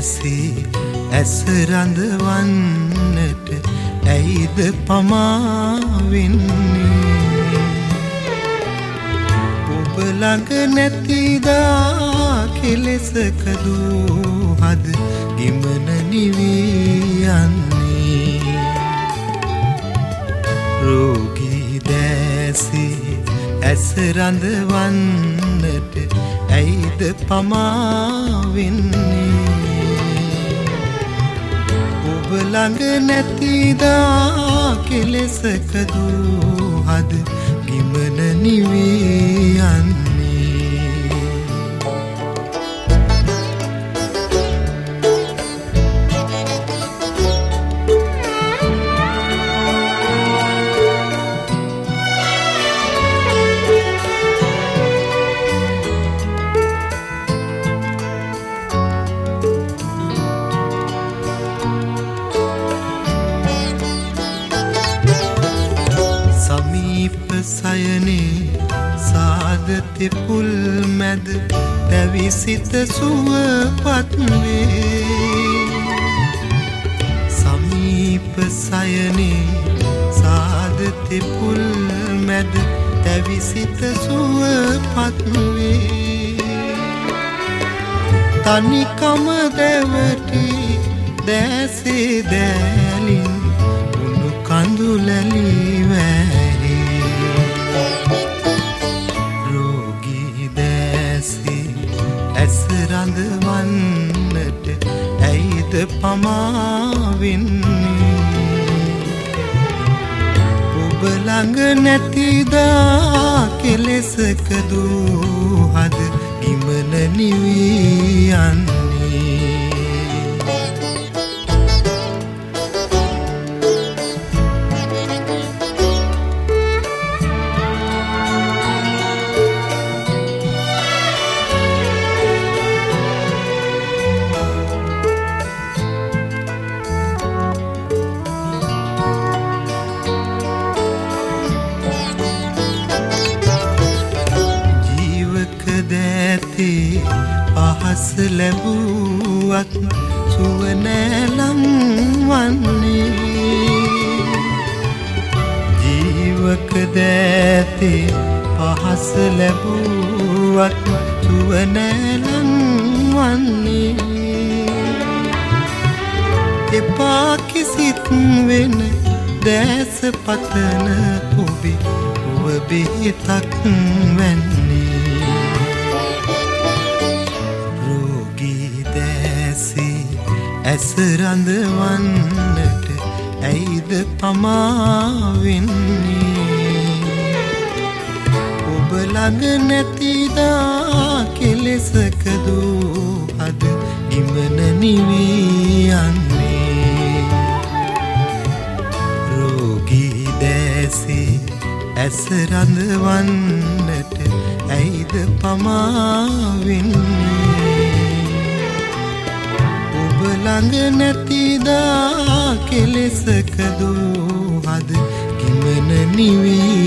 දැසේ ඇස් රඳවන්නට ඇයිද පමා වෙන්නේ ඔබ ළඟ නැතිදා කෙලෙසකදෝ හද ගිමන නිවී යන්නේ රෝගී දැසේ ඇස් රඳවන්නට ඇයිද පමා වෙන්නේ ඔබ ළඟ නැතිදා කෙලෙසකදෝ හද ගිමන නිවී යන්නේ සයනේ සාදති පුල් මැද දැවිසිත සුවපත් වේ සමීප සයනේ සාදති පුල් මැද දැවිසිත සුවපත් වේ තනිකම දැවටි දැසේ දැලින් උණු කඳුලලි වැහි ඇස් රඳවන්නට ඇයිද පමා වෙන්නේ ඔබ ළඟ නැතිදා කෙලෙසකදෝ හද ගිමන නිවී යන්නේ පහස ලැබුවත් සුව නෑලම් වන්නේ ජීවක දෑතේ පහස ලැබුවත් සුව නෑලම් වන්නේ එපා කිසිත් වෙන දැස පතන ඔබේ ඔබ බෙහෙතක් වැන්නේ ඇස් රඳවන්නට ඇයිද පමා වෙන්නේ ඔබ ළඟ නැතිදා කෙලෙසකදෝ හද ගිමන නිවී යන්නේ රෝගී දැසේ ඇස් රඳවන්නට ඇයිද පමා වෙන්නේ ළඟ නැතිදා කෙලෙසකදෝ හද ගිමන නිවී